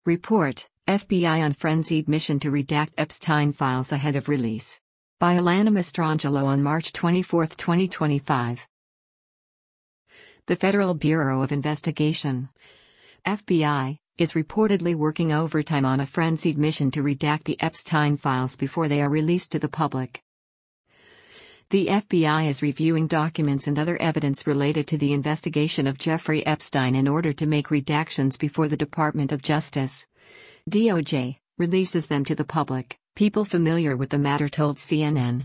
Report, FBI on frenzied mission to redact Epstein files ahead of release. By Alana Mastrangelo on March 24, 2025. The Federal Bureau of Investigation, FBI, is reportedly working overtime on a frenzied mission to redact the Epstein files before they are released to the public. The FBI is reviewing documents and other evidence related to the investigation of Jeffrey Epstein in order to make redactions before the Department of Justice, DOJ, releases them to the public, people familiar with the matter told CNN.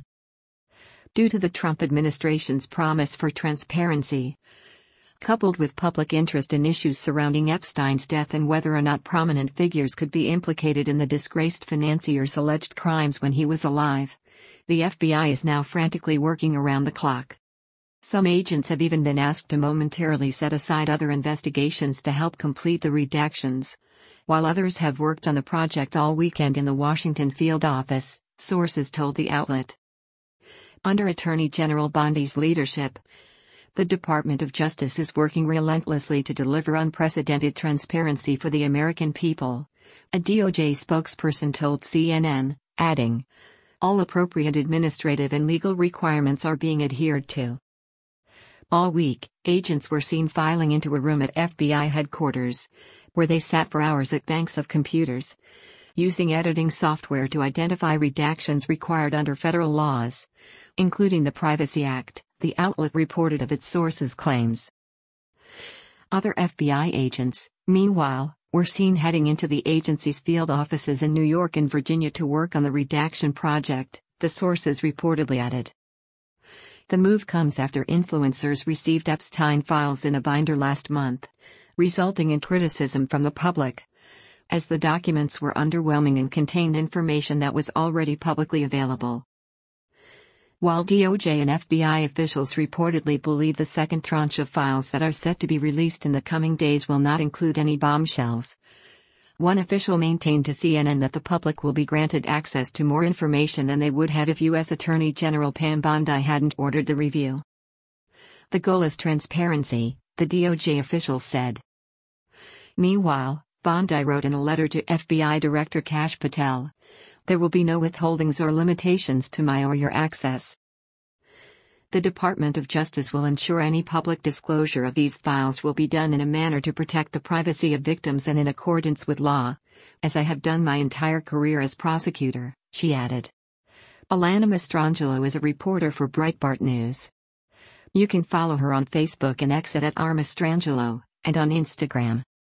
Due to the Trump administration's promise for transparency, coupled with public interest in issues surrounding Epstein's death and whether or not prominent figures could be implicated in the disgraced financier's alleged crimes when he was alive, the FBI is now frantically working around the clock. Some agents have even been asked to momentarily set aside other investigations to help complete the redactions, while others have worked on the project all weekend in the Washington field office, sources told the outlet. Under Attorney General Bondi's leadership, the Department of Justice is working relentlessly to deliver unprecedented transparency for the American people, a DOJ spokesperson told CNN, adding, "All appropriate administrative and legal requirements are being adhered to." All week, agents were seen filing into a room at FBI headquarters, where they sat for hours at banks of computers, using editing software to identify redactions required under federal laws, including the Privacy Act, the outlet reported of its sources' claims. Other FBI agents, meanwhile, were seen heading into the agency's field offices in New York and Virginia to work on the redaction project, the sources reportedly added. The move comes after influencers received Epstein files in a binder last month, resulting in criticism from the public, as the documents were underwhelming and contained information that was already publicly available. While DOJ and FBI officials reportedly believe the second tranche of files that are set to be released in the coming days will not include any bombshells, one official maintained to CNN that the public will be granted access to more information than they would have if U.S. Attorney General Pam Bondi hadn't ordered the review. The goal is transparency, the DOJ official said. Meanwhile, Bondi wrote in a letter to FBI Director Kash Patel, "There will be no withholdings or limitations to my or your access." The Department of Justice will ensure any public disclosure of these files will be done in a manner to protect the privacy of victims and in accordance with law, as I have done my entire career as prosecutor, she added. Alana Mastrangelo is a reporter for Breitbart News. You can follow her on Facebook and X at @rmastrangelo, and on Instagram.